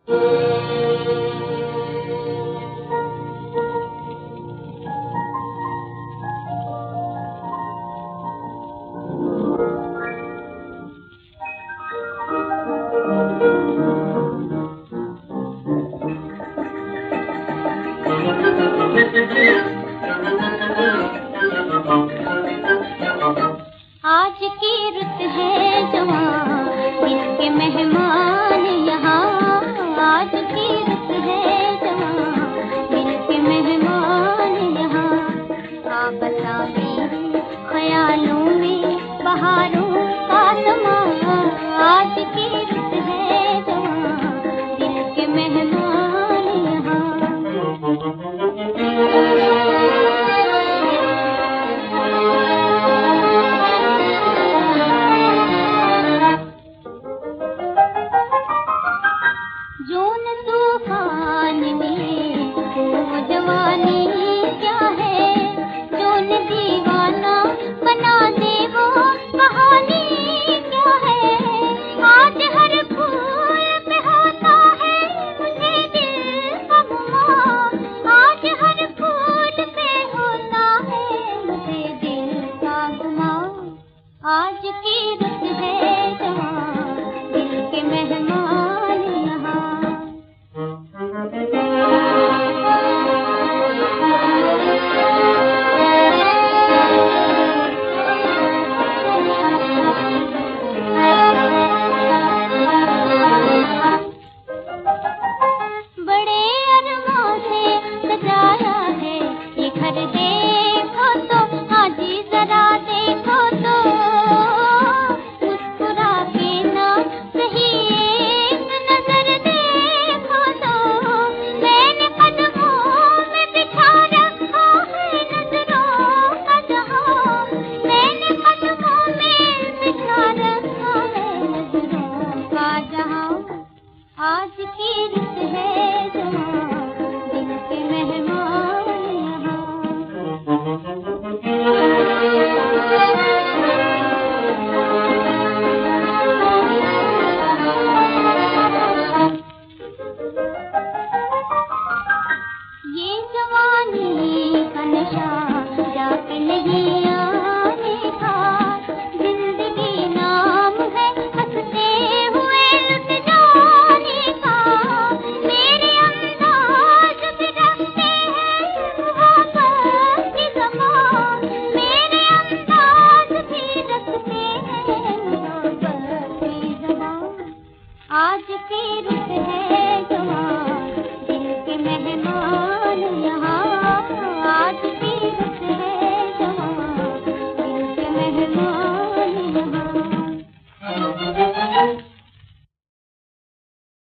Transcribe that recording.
आज की रुत है जवां, दिल के मेहमान यहाँ। आज की रुत है जवां, दिल के मेहमान यहाँ। आ बसा मेरे ख्यालों में बहारों का समा। आज की रुत है जवां, दिल के मेहमान यहाँ। जोन तूफान में वो जवानी क्या है, जोन दीवाना बना दे वो कहानी क्या है। आज हर फूल पे होता है मुझे दिल का गुमान। आज हर फूल पे होता है मुझे दिल का गुमान। आज की रुत है जवां, दिल के मेहमान यहाँ। बड़े अरमान से सजाया है ये घर, देखो तो हाजी जरा देखो तो। मुस्कुरा के ना सही एक नजर देखो तो। मैंने कदमों में बिछा रखा है नजरों का जहां। मैंने कदमों में बिछा रखा है नजरों का जहां। आज की रुत है जवां, दिल के मेहमान यहाँ। ये जवानी का नशा जाके नहीं आने का। जिंदगी नाम है हंसते हुए लुट जाने का। मेरे अंदाज भी रखते हैं मोहब्बत की ज़बान। मेरे अंदाज भी रखते हैं मोहब्बत की ज़बान। आज की रुत है जवां, दिल के मेहमान यहाँ।